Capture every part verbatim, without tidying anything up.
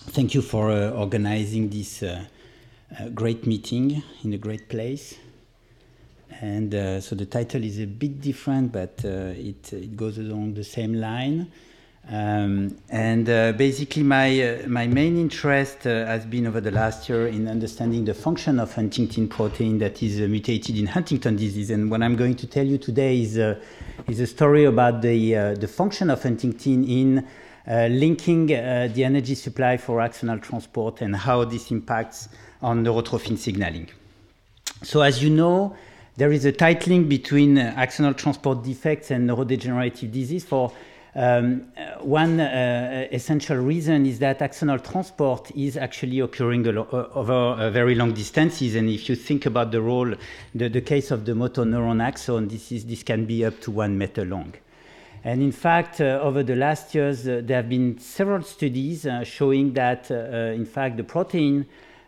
thank you for uh, organizing this uh, uh, great meeting in a great place. And uh, so the title is a bit different, but uh, it, it goes along the same line. Um, and uh, basically my, uh, my main interest uh, has been over the last year in understanding the function of Huntingtin protein that is uh, mutated in Huntington disease. And what I'm going to tell you today is, uh, is a story about the, uh, the function of Huntingtin in uh, linking uh, the energy supply for axonal transport and how this impacts on neurotrophin signaling. So as you know, there is a tight link between uh, axonal transport defects and neurodegenerative disease. For um, uh, one uh, essential reason is that axonal transport is actually occurring uh, over uh, very long distances. And if you think about the role, the, the case of the motor neuron axon, this, is, this can be up to one meter long. And in fact, uh, over the last years, uh, there have been several studies uh, showing that, uh, uh, in fact, the protein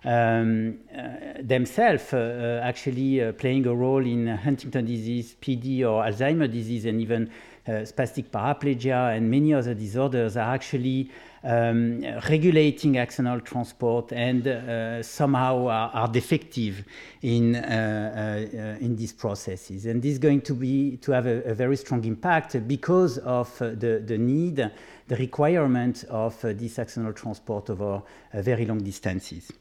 Um, uh, themselves uh, uh, actually uh, playing a role in Huntington disease, P D, or Alzheimer's disease, and even uh, spastic paraplegia and many other disorders are actually um, regulating axonal transport and uh, somehow are, are defective in, uh, uh, uh, in these processes. And this is going to, be, to have a, a very strong impact because of uh, the, the need, the requirement of uh, this axonal transport over uh, very long distances.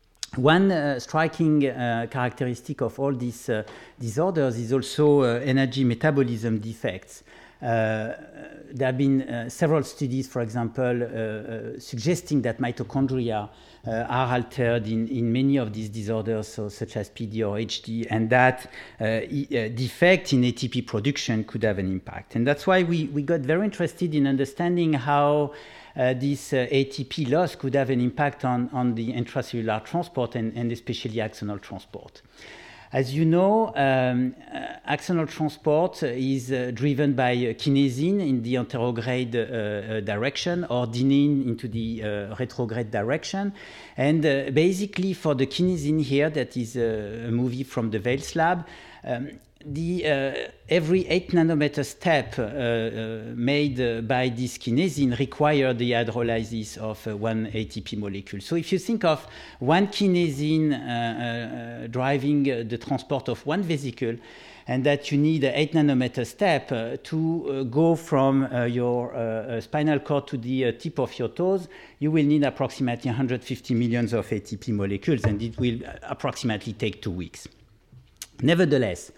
One uh, striking uh, characteristic of all these uh, disorders is also uh, energy metabolism defects. Uh, there have been uh, several studies, for example, uh, uh, suggesting that mitochondria uh, are altered in, in many of these disorders, so, such as P D or H D, and that uh, e uh, defect in A T P production could have an impact. And that's why we, we got very interested in understanding how Uh, this uh, A T P loss could have an impact on, on the intracellular transport and, and especially axonal transport. As you know, um, uh, axonal transport is uh, driven by uh, kinesin in the anterograde uh, uh, direction or dynein into the uh, retrograde direction. And uh, basically for the kinesin here, that is a, a movie from the Vales lab, um, The, uh, every eight nanometer step uh, uh, made uh, by this kinesin require the hydrolysis of uh, one A T P molecule. So if you think of one kinesin uh, uh, driving uh, the transport of one vesicle, and that you need an eight nanometer step uh, to uh, go from uh, your uh, spinal cord to the uh, tip of your toes, you will need approximately one hundred fifty millions of A T P molecules, and it will approximately take two weeks. Nevertheless,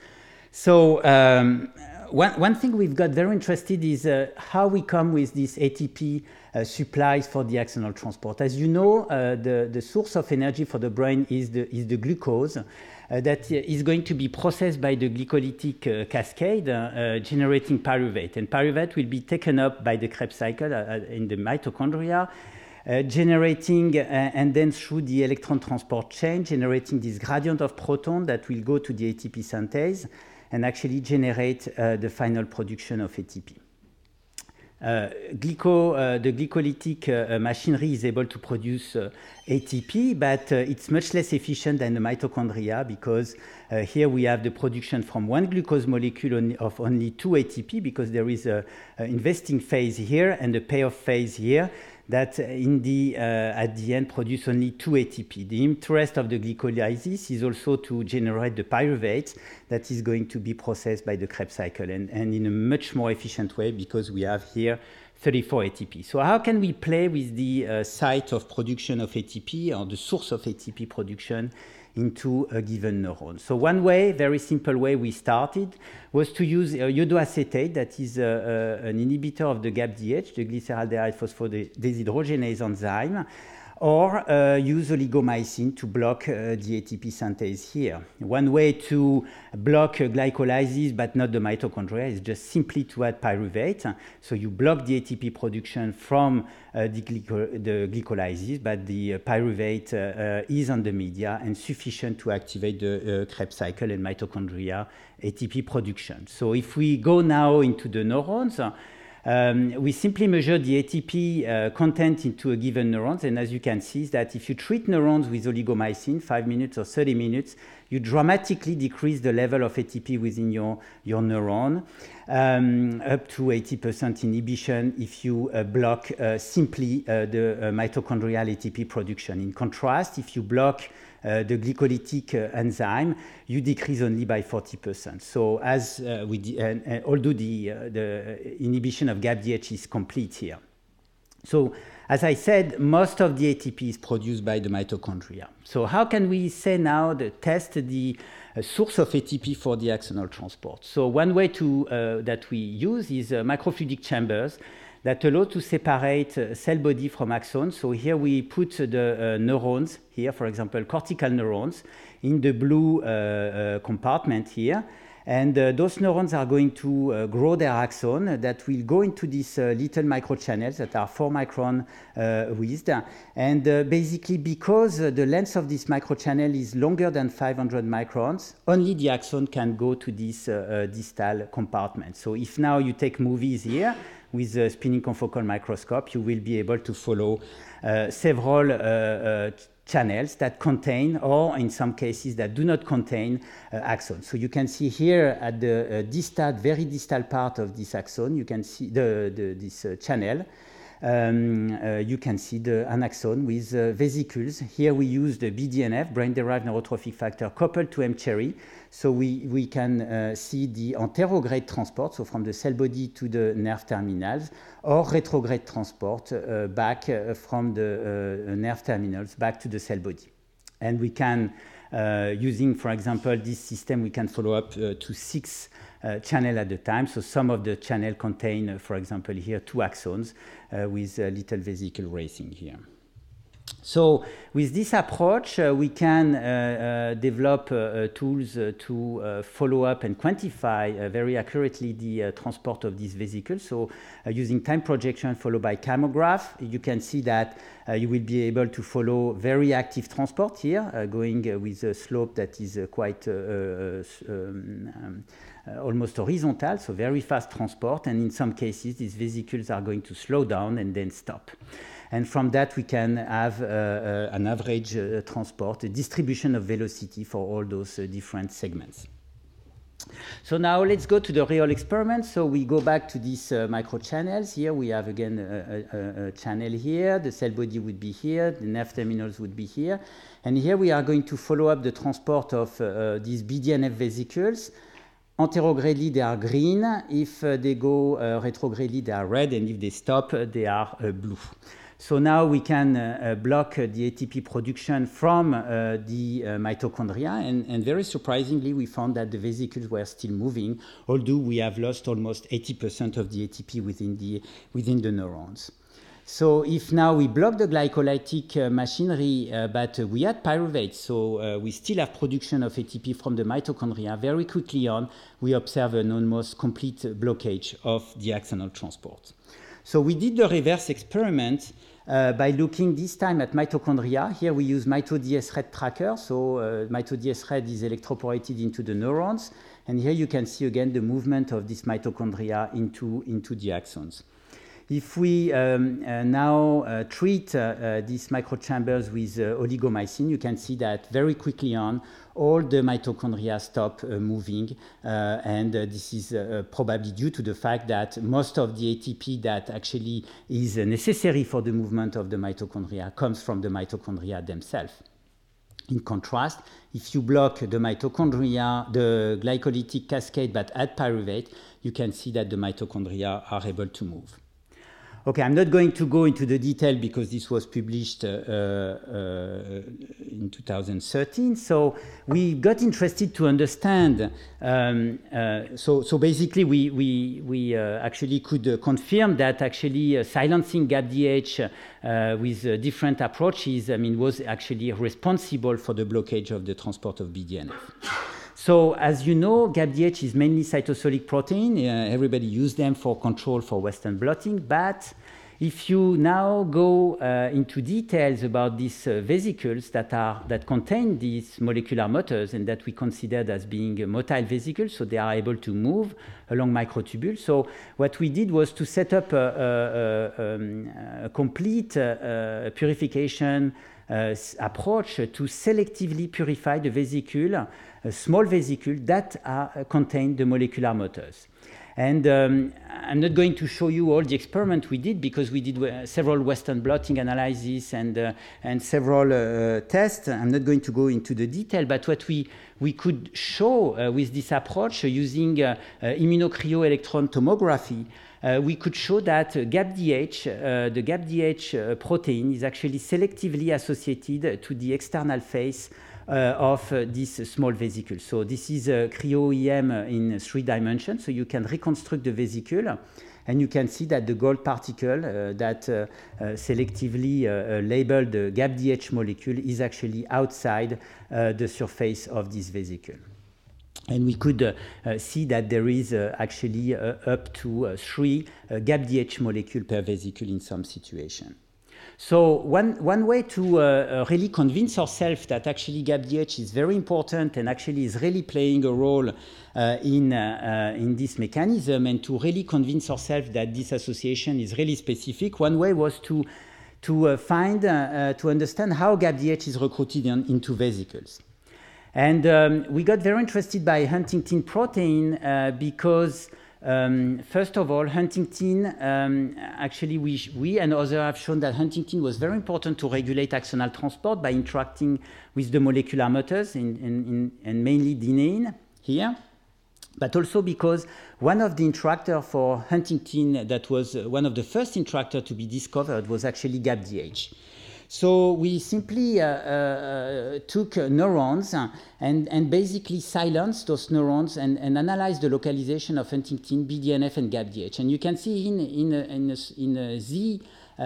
So um, one, one thing we've got very interested is uh, how we come with these A T P uh, supplies for the axonal transport. As you know, uh, the, the source of energy for the brain is the, is the glucose uh, that is going to be processed by the glycolytic uh, cascade, uh, uh, generating pyruvate. And pyruvate will be taken up by the Krebs cycle uh, in the mitochondria, Uh, generating uh, and then through the electron transport chain, generating this gradient of proton that will go to the A T P synthase and actually generate uh, the final production of A T P. Uh, glyco, uh, the glycolytic uh, machinery is able to produce uh, A T P, but uh, it's much less efficient than the mitochondria because uh, here we have the production from one glucose molecule on, of only two A T P because there is a, a investing phase here and a payoff phase here that in the, uh, at the end produce only two A T P. The interest of the glycolysis is also to generate the pyruvate that is going to be processed by the Krebs cycle and, and in a much more efficient way because we have here thirty-four A T P. So how can we play with the uh, site of production of A T P or the source of A T P production into a given neuron? So one way, very simple way we started was to use uh, iodoacetate, that is uh, uh, an inhibitor of the G A P D H, the glyceraldehyde phosphodeshydrogenase enzyme, or uh, use oligomycin to block uh, the A T P synthase here. One way to block uh, glycolysis but not the mitochondria is just simply to add pyruvate. So you block the A T P production from uh, the, glyco the glycolysis, but the uh, pyruvate uh, uh, is on the media and sufficient to activate the uh, Krebs cycle and mitochondria A T P production. So if we go now into the neurons, Um, we simply measure the A T P uh, content into a given neuron, and as you can see is that if you treat neurons with oligomycin, five minutes or thirty minutes, you dramatically decrease the level of A T P within your, your neuron. um, up to eighty percent inhibition if you uh, block uh, simply uh, the uh, mitochondrial A T P production. In contrast, if you block uh, the glycolytic uh, enzyme, you decrease only by forty percent. So as uh, we d- and, and although the, uh, the inhibition of G A P D H is complete here. So as I said, most of the A T P is produced by the mitochondria. So how can we say now the test the uh, source of A T P for the axonal transport? So one way to, uh, that we use is uh, microfluidic chambers that allow to separate uh, cell body from axons. So here we put the uh, neurons here, for example, cortical neurons, in the blue uh, uh, compartment here. And uh, those neurons are going to uh, grow their axon that will go into these uh, little microchannels that are four micron uh, width. And uh, basically, because uh, the length of this microchannel is longer than five hundred microns, only the axon can go to this uh, uh, distal compartment. So if now you take movies here with a spinning confocal microscope, you will be able to follow uh, several uh, uh, channels that contain, or in some cases that do not contain, uh, axons. So you can see here at the uh, distal, very distal part of this axon, you can see the, the, this uh, channel. Um, uh, you can see the, an axon with uh, vesicles. Here we use the B D N F, brain-derived neurotrophic factor, coupled to mCherry. So we, we can uh, see the anterograde transport, so from the cell body to the nerve terminals, or retrograde transport uh, back uh, from the uh, nerve terminals back to the cell body. And we can, uh, using, for example, this system, we can follow up uh, to six uh, channels at a time. So some of the channels contain, uh, for example, here two axons uh, with a little vesicle racing here. So with this approach, uh, we can uh, uh, develop uh, uh, tools uh, to uh, follow up and quantify uh, very accurately the uh, transport of these vesicles. So uh, using time projection followed by chymograph, you can see that uh, you will be able to follow very active transport here, uh, going uh, with a slope that is uh, quite uh, uh, um, um, uh, almost horizontal, so very fast transport. And in some cases, these vesicles are going to slow down and then stop. And from that, we can have uh, uh, an average uh, transport, a distribution of velocity for all those uh, different segments. So now let's go to the real experiment. So we go back to these uh, microchannels. Here we have again a, a, a channel here. The cell body would be here. The nerve terminals would be here. And here we are going to follow up the transport of uh, uh, these B D N F vesicles. Anterogradely, they are green. If uh, they go uh, retrogradely, they are red. And if they stop, uh, they are uh, blue. So now we can uh, uh, block uh, the A T P production from uh, the uh, mitochondria, and, and very surprisingly, we found that the vesicles were still moving, although we have lost almost eighty percent of the A T P within the, within the neurons. So if now we block the glycolytic uh, machinery, uh, but uh, we add pyruvate, so uh, we still have production of A T P from the mitochondria, very quickly on, we observe an almost complete blockage of the axonal transport. So we did the reverse experiment uh, by looking this time at mitochondria. Here we use MitoDS Red tracker. So uh, MitoDS Red is electroporated into the neurons. And here you can see again the movement of this mitochondria into, into the axons. If we um, uh, now uh, treat uh, uh, these microchambers with uh, oligomycin, you can see that very quickly on, all the mitochondria stop uh, moving, uh, and uh, this is uh, probably due to the fact that most of the A T P that actually is uh, necessary for the movement of the mitochondria comes from the mitochondria themselves. In contrast, if you block the mitochondria, the glycolytic cascade but add pyruvate, you can see that the mitochondria are able to move. Okay, I'm not going to go into the detail because this was published uh, uh, in two thousand thirteen. So we got interested to understand. Um, uh, so, so basically, we we we uh, actually could uh, confirm that actually uh, silencing G A P D H uh, with uh, different approaches, I mean, was actually responsible for the blockage of the transport of B D N F. So as you know, G A P D H is mainly cytosolic protein. Uh, everybody used them for control for Western blotting. But if you now go uh, into details about these uh, vesicles that, are, that contain these molecular motors and that we considered as being motile vesicles, so they are able to move along microtubules. So what we did was to set up a, a, a, a complete uh, uh, purification uh, approach to selectively purify the vesicle, a small vesicle that are, uh, contain the molecular motors. And um, I'm not going to show you all the experiments we did because we did uh, several Western blotting analyses and, uh, and several uh, tests. I'm not going to go into the detail, but what we, we could show uh, with this approach uh, using uh, uh, immunocryo-electron tomography, uh, we could show that uh, G A P D H, uh, the G A P D H uh, protein is actually selectively associated to the external face Uh, of uh, this uh, small vesicle. So this is a cryo-E M in three dimensions, so you can reconstruct the vesicle, and you can see that the gold particle uh, that uh, uh, selectively uh, uh, labeled the G A P D H molecule is actually outside uh, the surface of this vesicle. And we could uh, uh, see that there is uh, actually uh, up to uh, three uh, G A P D H molecules per vesicle in some situation. So one, one way to uh, uh, really convince ourselves that actually G A P D H is very important and actually is really playing a role uh, in, uh, uh, in this mechanism, and to really convince ourselves that this association is really specific, one way was to, to uh, find, uh, uh, to understand how G A P D H is recruited in, into vesicles. And um, we got very interested by Huntingtin protein uh, because Um, first of all, Huntingtin, um, actually we, we and others have shown that Huntingtin was very important to regulate axonal transport by interacting with the molecular motors, in, in, in, and mainly dynein here, but also because one of the interactors for Huntingtin that was uh, one of the first interactors to be discovered was actually G A P D H. So we simply uh, uh, took uh, neurons and, and basically silenced those neurons and, and analyzed the localization of Huntingtin, B D N F, and G A P D H. And you can see in, in, a, in, a, in a Z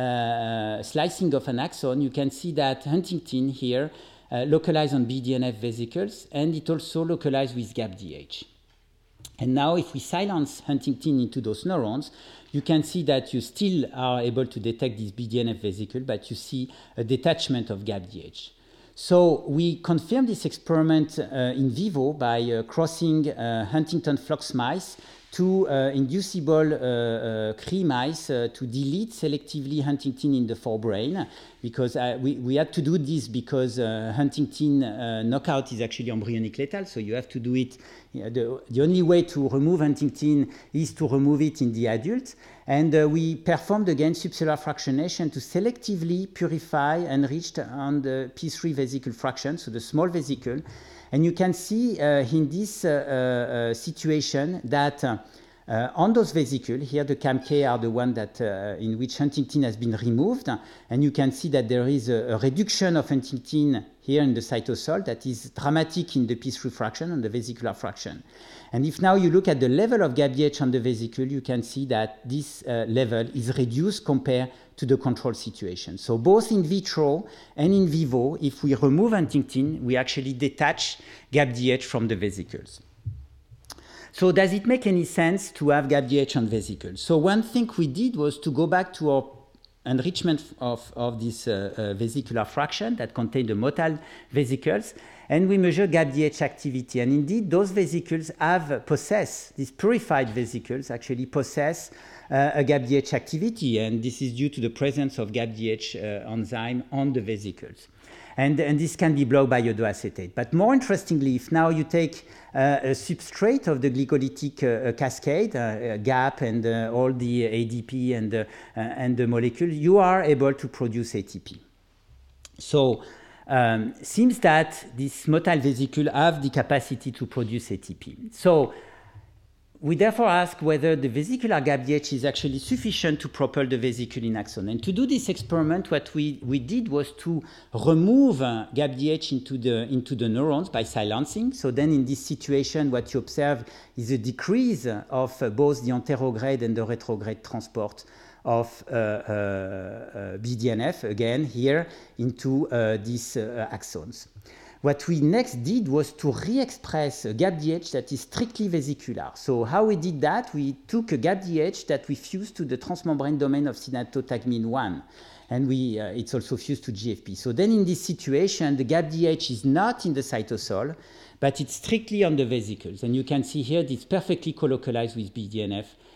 uh, slicing of an axon, you can see that Huntingtin here uh, localized on B D N F vesicles, and it also localized with G A P D H. And now if we silence Huntingtin into those neurons, you can see that you still are able to detect this B D N F vesicle, but you see a detachment of G A P D H. So we confirmed this experiment uh, in vivo by uh, crossing uh, Huntington flux mice to uh, inducible uh, uh, Cree mice uh, to delete selectively Huntingtin in the forebrain, because uh, we, we had to do this because uh, Huntingtin uh, knockout is actually embryonic lethal, so you have to do it. You know, the, the only way to remove Huntingtin is to remove it in the adult. And uh, we performed again subcellular fractionation to selectively purify enriched on the P three vesicle fraction, so the small vesicle. And you can see uh, in this uh, uh, situation that uh, uh, on those vesicles, here the C A M K are the one that, uh, in which Huntingtin has been removed, and you can see that there is a, a reduction of Huntingtin here in the cytosol that is dramatic in the P three fraction and the vesicular fraction. And if now you look at the level of G A P D H on the vesicle, you can see that this uh, level is reduced compared to the control situation. So both in vitro and in vivo, if we remove Huntingtin, we actually detach G A P D H from the vesicles. So does it make any sense to have G A P D H on vesicles? So one thing we did was to go back to our enrichment of, of this uh, uh, vesicular fraction that contained the motile vesicles, and we measure G A P D H activity. And indeed, those vesicles have possess, these purified vesicles actually possess uh, a G A P D H activity, and this is due to the presence of G A P D H uh, enzyme on the vesicles. And, and this can be blocked by iodoacetate. But more interestingly, if now you take uh, a substrate of the glycolytic uh, cascade, uh, G A P and uh, all the A D P and, uh, uh, and the molecule, you are able to produce A T P. So um, seems that this motile vesicle have the capacity to produce A T P. So we therefore ask whether the vesicular G A P D H is actually sufficient to propel the vesicle in axon. And to do this experiment, what we, we did was to remove uh, G A P D H into the, into the neurons by silencing. So then in this situation, what you observe is a decrease of uh, both the anterograde and the retrograde transport of uh, uh, uh, B D N F, again here, into uh, these uh, axons. What we next did was to re-express a G A P D H that is strictly vesicular. So how we did that? We took a G A P D H that we fused to the transmembrane domain of synaptotagmin one, and we, uh, it's also fused to G F P. So then in this situation, the G A P D H is not in the cytosol, but it's strictly on the vesicles. And you can see here it's perfectly colocalized with B D N F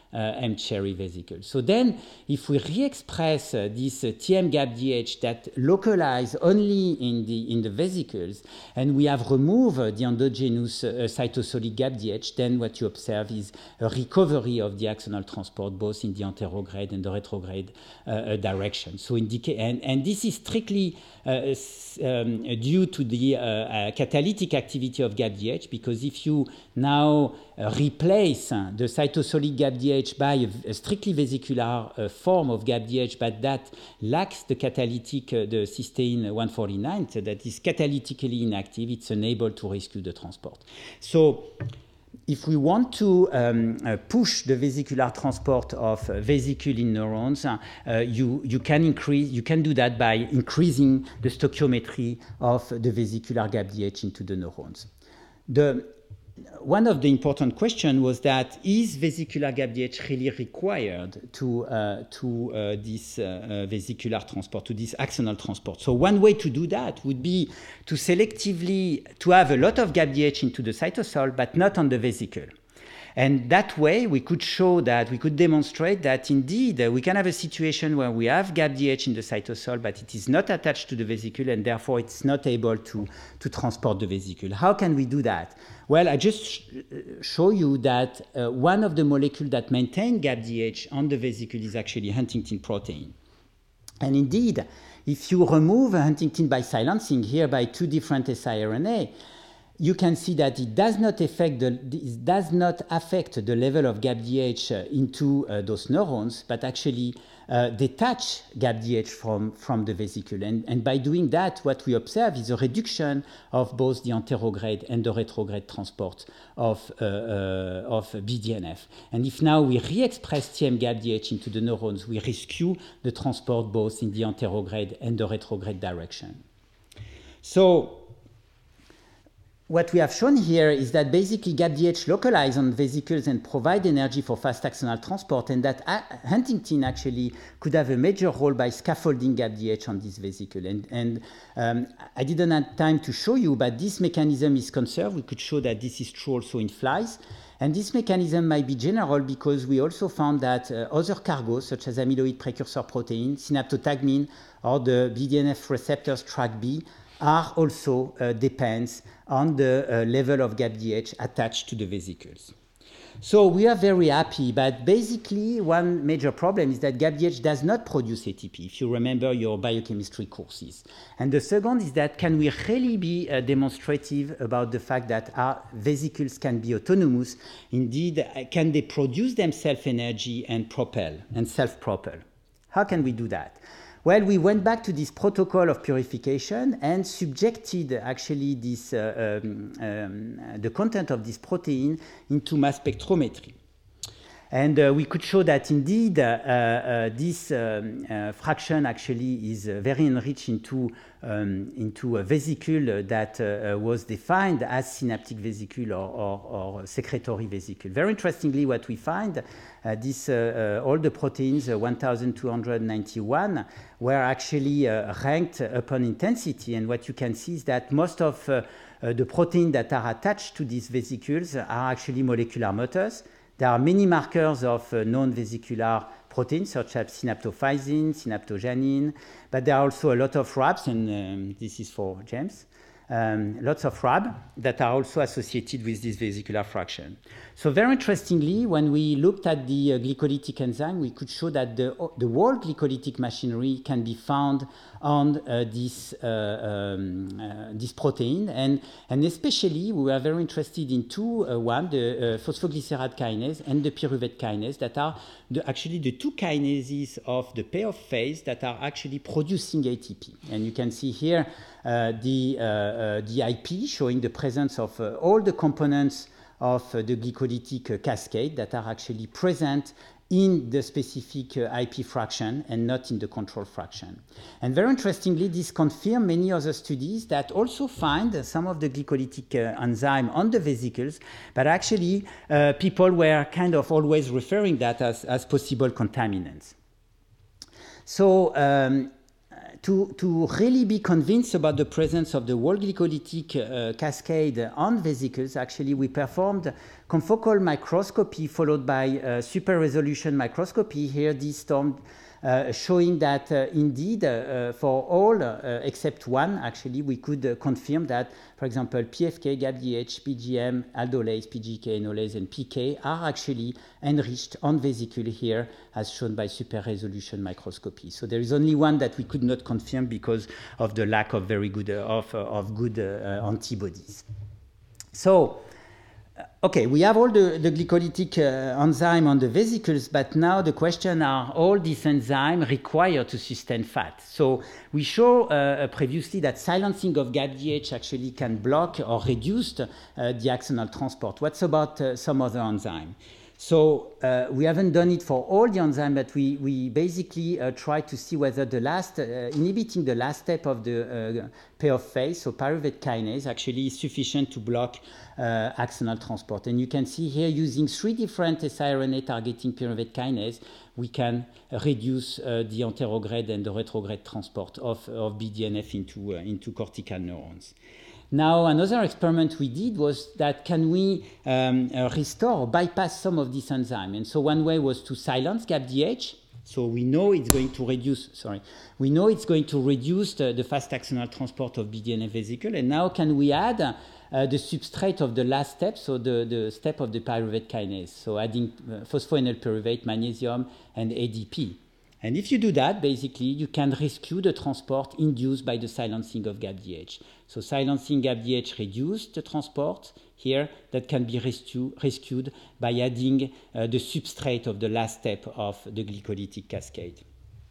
uh, M-Cherry vesicles. So then, if we re-express uh, this uh, T M GAPDH that localize only in the, in the vesicles, and we have removed uh, the endogenous uh, cytosolic GAPDH, then what you observe is a recovery of the axonal transport, both in the anterograde and the retrograde uh, uh, direction. So indica- and, and this is strictly uh, um, due to the uh, uh, catalytic activity of GAPDH, because if you now uh, replace uh, the cytosolic GAPDH by a, a strictly vesicular uh, form of GAPDH, but that lacks the catalytic, uh, the cysteine one forty-nine, so that is catalytically inactive, it's unable to rescue the transport. So if we want to um, uh, push the vesicular transport of uh, vesicule in neurons, uh, you, you can increase, you can do that by increasing the stoichiometry of the vesicular GAPDH into the neurons. The, one of the important questions was that, is vesicular GAPDH really required to, uh, to uh, this uh, uh, vesicular transport, to this axonal transport? So one way to do that would be to selectively, to have a lot of GAPDH into the cytosol, but not on the vesicle. And that way, we could show that, we could demonstrate that indeed uh, we can have a situation where we have GAPDH in the cytosol, but it is not attached to the vesicle, and therefore it's not able to, to transport the vesicle. How can we do that? Well, I just sh- show you that uh, one of the molecules that maintain GAPDH on the vesicle is actually Huntingtin protein. And indeed, if you remove Huntingtin by silencing here by two different siRNA, you can see that it does not affect the, it does not affect the level of GAPDH into uh, those neurons, but actually uh, detach GAPDH from, from the vesicle. And, and by doing that, what we observe is a reduction of both the anterograde and the retrograde transport of, uh, uh, of B D N F. And if now we re-express T M GAPDH into the neurons, we rescue the transport both in the anterograde and the retrograde direction. So what we have shown here is that basically GAPDH localize on vesicles and provide energy for fast axonal transport, and that Huntingtin actually could have a major role by scaffolding GAPDH on this vesicle. And, and um, I didn't have time to show you, but this mechanism is conserved. We could show that this is true also in flies. And this mechanism might be general because we also found that uh, other cargos, such as amyloid precursor protein, synaptotagmin, or the B D N F receptors track B, are also uh, depends on the uh, level of GAPDH attached to the vesicles. So we are very happy, but basically one major problem is that GAPDH does not produce A T P, if you remember your biochemistry courses. And the second is that, can we really be uh, demonstrative about the fact that our vesicles can be autonomous? Indeed, uh, can they produce themselves energy and propel, and self-propel? How can we do that? Well, we went back to this protocol of purification and subjected actually this, uh, um, um, the content of this protein into mass spectrometry. And uh, we could show that indeed uh, uh, this um, uh, fraction actually is uh, very enriched into, um, into a vesicle that uh, was defined as synaptic vesicle or, or, or secretory vesicle. Very interestingly, what we find, uh, this, uh, uh, all the proteins, uh, one thousand two hundred ninety-one, were actually uh, ranked upon intensity. And what you can see is that most of uh, uh, the proteins that are attached to these vesicles are actually molecular motors. There are many markers of uh, non-vesicular proteins, such as synaptophysin, synaptojanine, but there are also a lot of R A Bs, and um, this is for James, um, lots of R A B that are also associated with this vesicular fraction. So very interestingly, when we looked at the uh, glycolytic enzyme, we could show that the, the whole glycolytic machinery can be found on uh, this, uh, um, uh, this protein. And, and especially, we were very interested in two, uh, one, the uh, phosphoglycerate kinase and the pyruvate kinase, that are the, actually the two kinases of the payoff phase that are actually producing A T P. And you can see here uh, the, uh, uh, the I P showing the presence of uh, all the components of uh, the glycolytic uh, cascade that are actually present in the specific uh, I P fraction and not in the control fraction. And very interestingly, this confirms many other studies that also find uh, some of the glycolytic uh, enzyme on the vesicles, but actually uh, people were kind of always referring that as, as possible contaminants. So um, to, to really be convinced about the presence of the whole glycolytic uh, cascade on vesicles, actually we performed confocal microscopy followed by uh, super resolution microscopy. Here this term uh, showing that uh, indeed uh, for all uh, except one, actually we could uh, confirm that, for example, P F K, G A B D H, P G M, aldolase, P G K, enolase, and P K are actually enriched on vesicle here, as shown by super resolution microscopy. So there is only one that we could not confirm because of the lack of very good uh, of, uh, of good uh, antibodies. So. Okay, we have all the, the glycolytic uh, enzyme on the vesicles, but now the question are all these enzymes required to sustain fat. So we show uh, previously that silencing of G A B D H actually can block or reduce uh, the axonal transport. What's about uh, some other enzyme? So uh, we haven't done it for all the enzymes, but we, we basically uh, try to see whether the last, uh, inhibiting the last step of the uh, payoff phase, so pyruvate kinase, actually is sufficient to block uh, axonal transport. And you can see here using three different siRNA targeting pyruvate kinase, we can uh, reduce uh, the anterograde and the retrograde transport of, of B D N F into, uh, into cortical neurons. Now, another experiment we did was that can we um, uh, restore or bypass some of this enzyme? And so one way was to silence G A B D H. So we know it's going to reduce, sorry, we know it's going to reduce the, the fast axonal transport of B D N F vesicle. And now can we add uh, the substrate of the last step, so the, the step of the pyruvate kinase, so adding uh, phosphoenol pyruvate, magnesium, and A D P. And if you do that, basically, you can rescue the transport induced by the silencing of G A B D H. So silencing G A B D H reduces the transport here that can be rescue, rescued by adding uh, the substrate of the last step of the glycolytic cascade.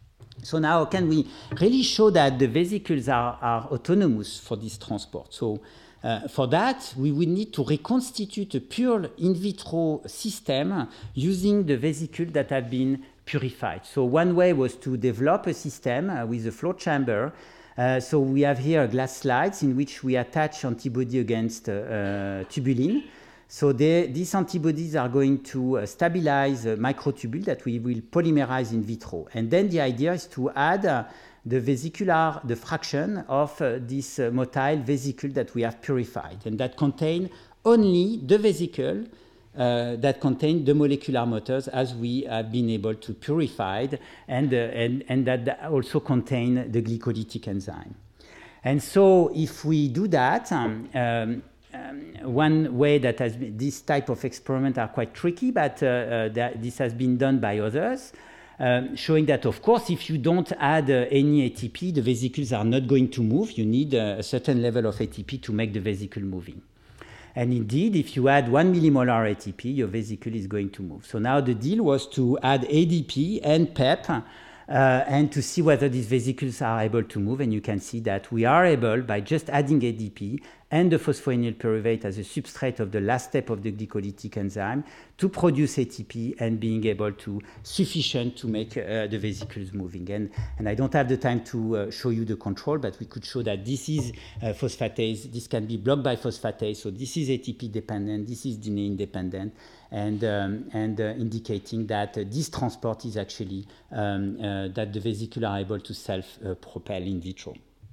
So now can we really show that the vesicles are, are autonomous for this transport? So uh, for that, we would need to reconstitute a pure in vitro system using the vesicles that have been purified. So one way was to develop a system uh, with a flow chamber. Uh, so we have here glass slides in which we attach antibody against uh, uh, tubulin. So they, these antibodies are going to uh, stabilize a microtubule that we will polymerize in vitro. And then the idea is to add uh, the vesicular, the fraction of uh, this uh, motile vesicle that we have purified, and that contain only the vesicle Uh, that contain the molecular motors as we have been able to purify, and, uh, and, and that also contain the glycolytic enzyme. And so if we do that, um, um, um, one way that has been, this type of experiment are quite tricky, but uh, uh, that this has been done by others, um, showing that, of course, if you don't add uh, any A T P, the vesicles are not going to move. You need uh, a certain level of A T P to make the vesicle moving. And indeed, if you add one millimolar A T P, your vesicle is going to move. So now the deal was to add A D P and P E P uh, and to see whether these vesicles are able to move. And you can see that we are able, by just adding A D P and the phosphoenol pyruvate as a substrate of the last step of the glycolytic enzyme, to produce A T P and being able to sufficient to make uh, the vesicles moving. And, and I don't have the time to uh, show you the control, but we could show that this is uh, phosphatase. This can be blocked by phosphatase. So this is A T P dependent. This is D N A independent, and um, and uh, indicating that uh, this transport is actually um, uh, that the vesicles are able to self-propel uh, in vitro.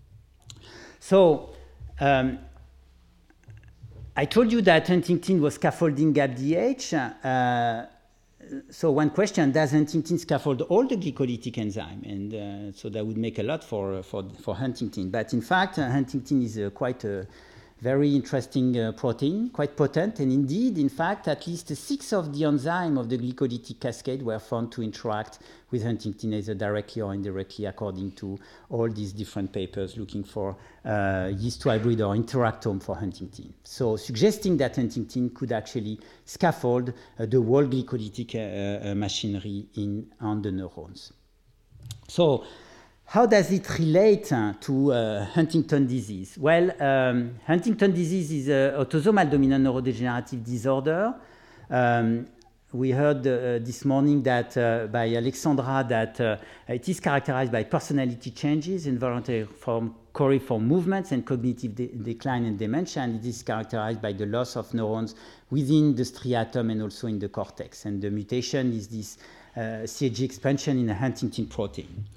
So. Um, I told you that Huntingtin was scaffolding G A B D H. Uh, so one question, does Huntingtin scaffold all the glycolytic enzyme? And uh, so that would make a lot for, for, for Huntingtin. But in fact, uh, Huntingtin is uh, quite a very interesting uh, protein, quite potent. And indeed, in fact, at least six of the enzymes of the glycolytic cascade were found to interact with Huntingtin either directly or indirectly, according to all these different papers looking for uh, yeast hybrid or interactome for Huntingtin. So suggesting that Huntingtin could actually scaffold uh, the whole glycolytic uh, uh, machinery in, on the neurons. So how does it relate uh, to uh, Huntington disease? Well, um, Huntington disease is an autosomal dominant neurodegenerative disorder. Um, we heard uh, this morning that uh, by Alexandra that uh, it is characterized by personality changes, involuntary form, choreiform movements, and cognitive de decline and dementia, and it is characterized by the loss of neurons within the striatum and also in the cortex. And the mutation is this uh, C A G expansion in a Huntingtin protein.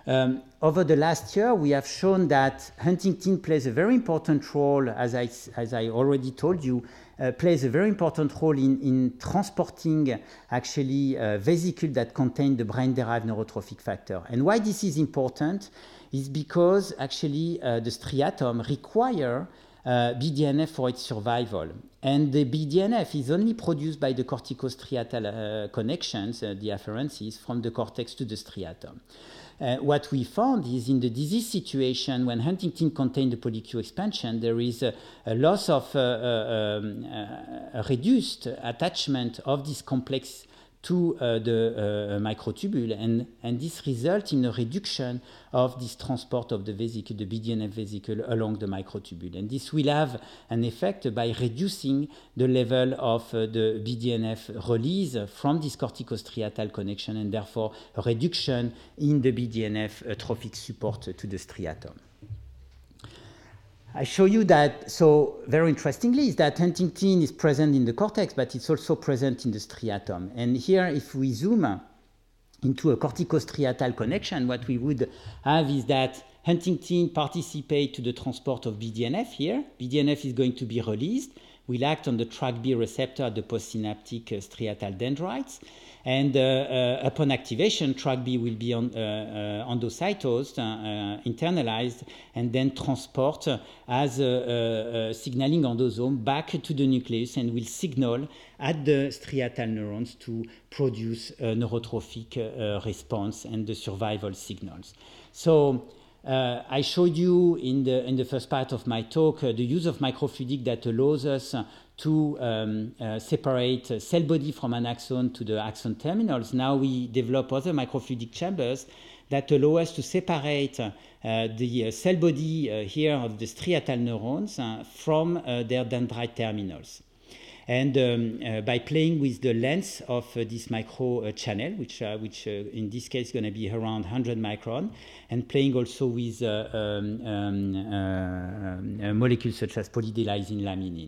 Um, over the last year, we have shown that huntingtin plays a very important role, as I, as I already told you, uh, plays a very important role in, in transporting actually uh, vesicles that contain the brain-derived neurotrophic factor. And why this is important is because actually uh, the striatum require Uh, B D N F for its survival. And the B D N F is only produced by the corticostriatal uh, connections, uh, the afferences, from the cortex to the striatum. Uh, what we found is in the disease situation, when huntingtin contains the polyQ expansion, there is a, a loss of uh, uh, um, uh, a reduced attachment of this complex to uh, the uh, microtubule, and, and this results in a reduction of this transport of the vesicle, the B D N F vesicle, along the microtubule. And this will have an effect by reducing the level of uh, the B D N F release from this corticostriatal connection, and therefore a reduction in the B D N F uh, trophic support to the striatum. I show you that, so very interestingly, is that huntingtin is present in the cortex, but it's also present in the striatum. And here, if we zoom into a corticostriatal connection, what we would have is that huntingtin participates to the transport of B D N F here. B D N F is going to be released, will act on the TrkB receptor at the postsynaptic uh, striatal dendrites. And uh, uh, upon activation, TrkB will be on, uh, uh, endocytosed, uh, uh, internalized, and then transport as a, a, a signaling endosome back to the nucleus, and will signal at the striatal neurons to produce a neurotrophic uh, response and the survival signals. So uh, I showed you in the, in the first part of my talk uh, the use of microfluidic that allows us uh, to um, uh, separate uh, cell body from an axon to the axon terminals. Now we develop other microfluidic chambers that allow us to separate uh, the uh, cell body uh, here of the striatal neurons uh, from uh, their dendrite terminals. And um, uh, by playing with the length of uh, this micro uh, channel, which, uh, which uh, in this case is going to be around one hundred micron, and playing also with uh, um, um, uh, uh, molecules such as poly-D lysine laminin.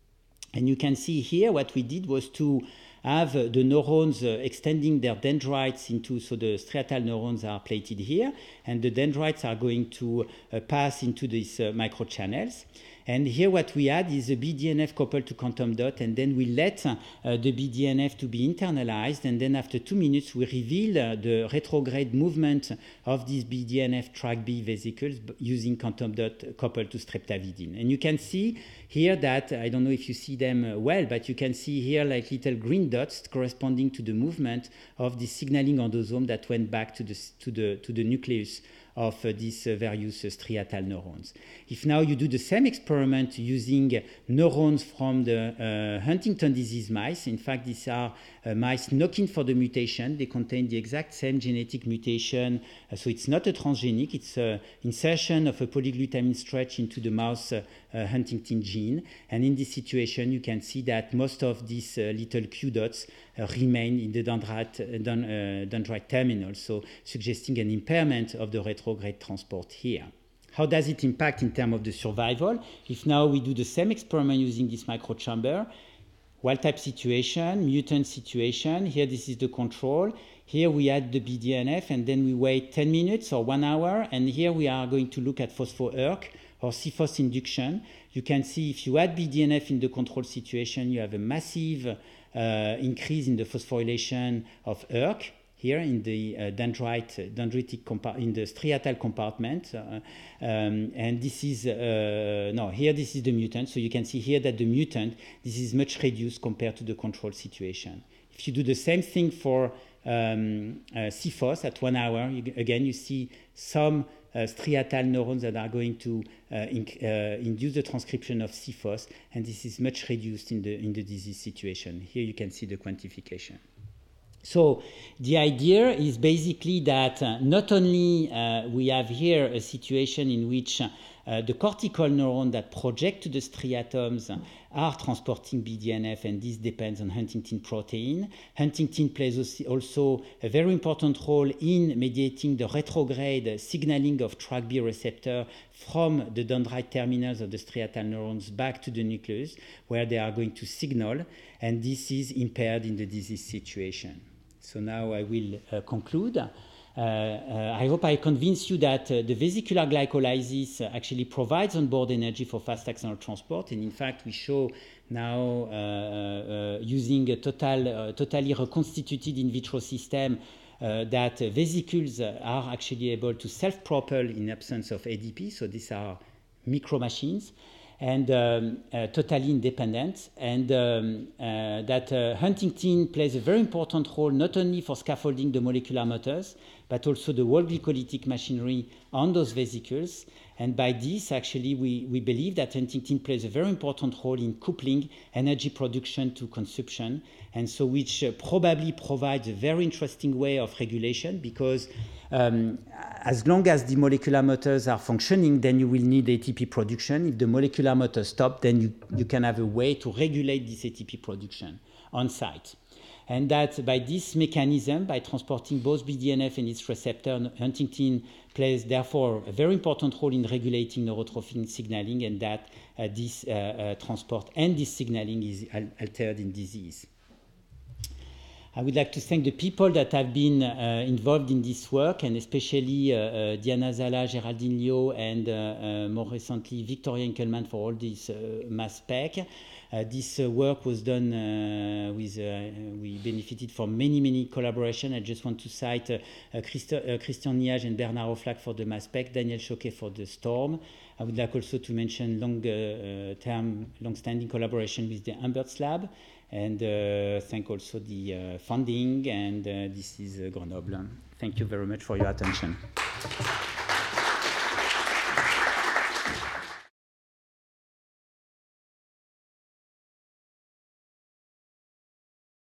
And you can see here what we did was to have uh, the neurons uh, extending their dendrites into, so the striatal neurons are plated here, and the dendrites are going to uh, pass into these uh, microchannels. And here what we add is a B D N F coupled to quantum dot, and then we let uh, the B D N F to be internalized, and then after two minutes we reveal uh, the retrograde movement of these B D N F TrkB vesicles using quantum dot coupled to streptavidin. And you can see here that, I don't know if you see them well, but you can see here like little green dots corresponding to the movement of the signaling endosome that went back to the, to the, to the nucleus of uh, these uh, various uh, striatal neurons. If now you do the same experiment using neurons from the uh, Huntington disease mice, in fact these are uh, mice knocking for the mutation, they contain the exact same genetic mutation, uh, so it's not a transgenic, it's an insertion of a polyglutamine stretch into the mouse uh, uh, Huntington gene, and in this situation you can see that most of these uh, little Q dots uh, remain in the dendrite, uh, dend uh, dendrite terminal, so suggesting an impairment of the retrograde transport here. How does it impact in terms of the survival? If now we do the same experiment using this microchamber, wild type situation, mutant situation, here this is the control, here we add the B D N F and then we wait ten minutes or one hour, and here we are going to look at phospho-E R C or C F O S induction. You can see if you add B D N F in the control situation, you have a massive uh, increase in the phosphorylation of E R C. Here in the uh, dendrite, dendritic in the striatal compartment, uh, um, and this is uh, no. Here this is the mutant, so you can see here that the mutant this is much reduced compared to the control situation. If you do the same thing for um, uh, C F O S at one hour, you, again you see some uh, striatal neurons that are going to uh, in, uh, induce the transcription of C F O S, and this is much reduced in the in the disease situation. Here you can see the quantification. So the idea is basically that uh, not only uh, we have here a situation in which uh, the cortical neurons that project to the striatoms are transporting B D N F, and this depends on huntingtin protein. Huntingtin plays also a very important role in mediating the retrograde signaling of TrkB receptor from the dendrite terminals of the striatal neurons back to the nucleus, where they are going to signal, and this is impaired in the disease situation. So now I will uh, conclude. Uh, uh, I hope I convince you that uh, the vesicular glycolysis uh, actually provides onboard energy for fast axonal transport. And in fact, we show now uh, uh, using a total, uh, totally reconstituted in vitro system uh, that uh, vesicles uh, are actually able to self-propel in absence of A D P. So these are micro machines. And um, uh, totally independent, and um, uh, that uh, Huntingtin plays a very important role not only for scaffolding the molecular motors, but also the whole glycolytic machinery on those vesicles. And by this, actually, we, we believe that Huntingtin plays a very important role in coupling energy production to consumption, and so which uh, probably provides a very interesting way of regulation, because um, as long as the molecular motors are functioning, then you will need A T P production. If the molecular motors stop, then you, you can have a way to regulate this A T P production on site. And that by this mechanism, by transporting both B D N F and its receptor, Huntingtin plays therefore a very important role in regulating neurotrophin signaling, and that uh, this uh, uh, transport and this signaling is al- altered in disease. I would like to thank the people that have been uh, involved in this work, and especially uh, uh, Diana Zala, Géraldine Liu, and uh, uh, more recently Victoria Enkelman for all this uh, mass spec. Uh, this uh, work was done uh, with, uh, we benefited from many, many collaboration. I just want to cite uh, uh, Christ- uh, Christian Niage and Bernard Oflac for the mass spec, Daniel Choquet for the STORM. I would like also to mention long-term, uh, long-standing collaboration with the Humberts Lab, and uh, thank also the uh, funding, and uh, this is uh, Grenoble. Thank you very much for your attention.